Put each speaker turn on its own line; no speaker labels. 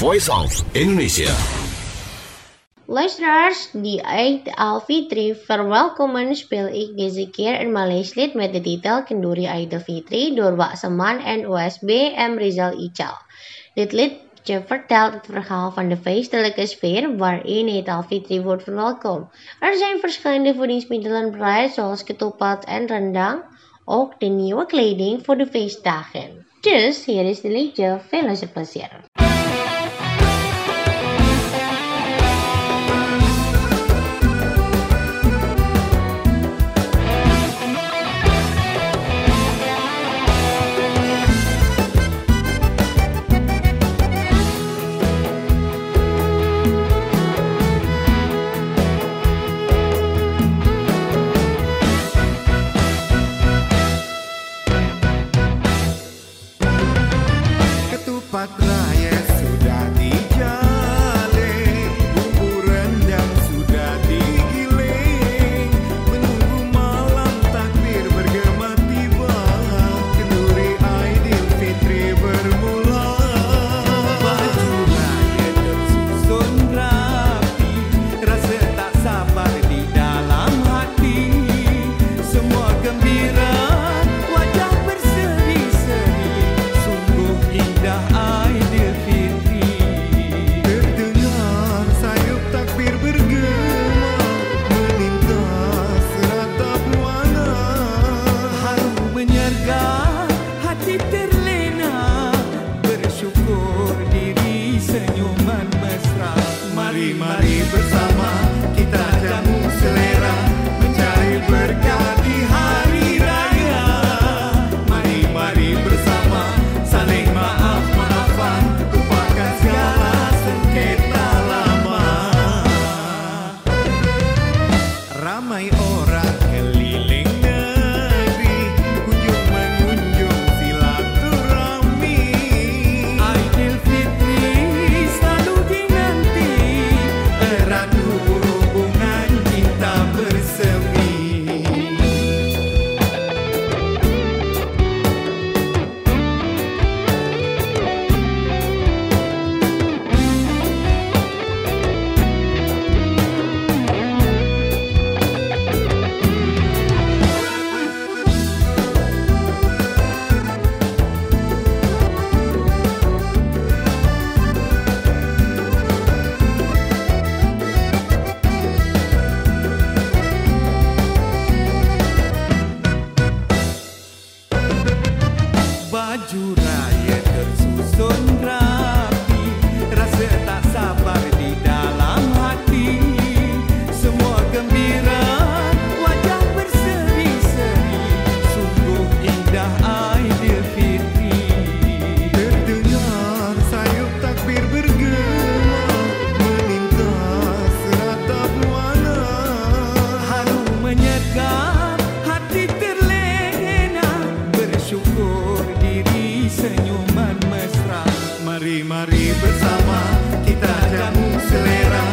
Voice of Indonesia.
Luisteraars, die Eid al-Fitri verwelkomen speel ik deze keer een Maleis lied met de titel Kenduri Eid al-Fitri door Wak Seman en OSB M. Rizal Ical. Dit liedje vertelt het verhaal van de feestelijke sfeer waarin Eid al-Fitri wordt verwelkomd. Er zijn verschillende voedingsmiddelen bereid zoals ketupat en rendang, ook de nieuwe kleding voor de feestdagen. Dus hier is de liedje, veel luisterplezier.
Ketupat raya sudah dijalin, bumbu rendang sudah digiling, menunggu malam takbir bergema tiba, kenduri Aidilfitri bermula. Baju raya tersusun rapi, rasa tak sabar di dalam hati, semua gembira, wajah berseri-seri, sungguh indah Aidilfitri. Terdengar sayup takbir bergema, melintas ratap buana. Harum menyergap, hati terlena, bersyukur diri senyuman mesra. Mari bersama kita jamu selera, mencari berkah di hari raya. Mari bersama saling maaf-maafan, lupakan segala sengketa lama. Ramai orang keliling negeri, kunjung mengunjung silaturahmi. Aidilfitri selalu dinanti, erat hubungan cinta bersemi. Baju raya tersusun rapi, rasa tak sabar di dalam hati, semua gembira, wajah berseri-seri, sungguh indah Aidilfitri. Terdengar sayup takbir bergema, melintas ratap buana. Harum menyergap, hati terlena, bersyukur diri senyuman mesra. Mari bersama kita jamu selera,